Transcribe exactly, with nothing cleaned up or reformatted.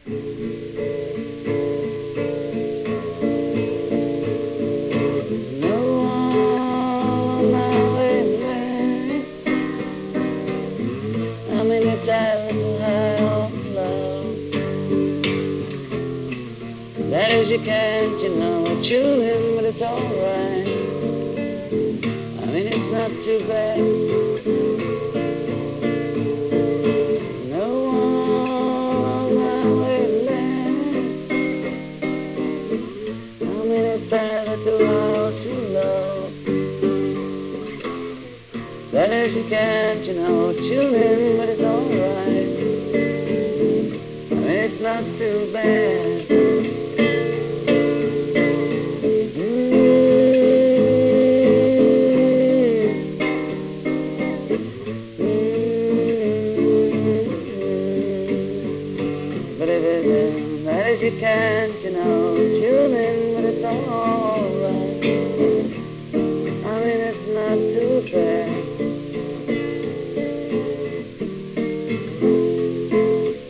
No one my way. I'm in a tight little high on love. That is, you can't, you know, chew him, but it's alright. I mean, it's not too bad. No one on my wavelength. I'm in a tight little high or too low. That is, you can't, you know, chew him, but it's alright. I mean, it's not too bad. That is, you can't, you know, chew him, but it's alright.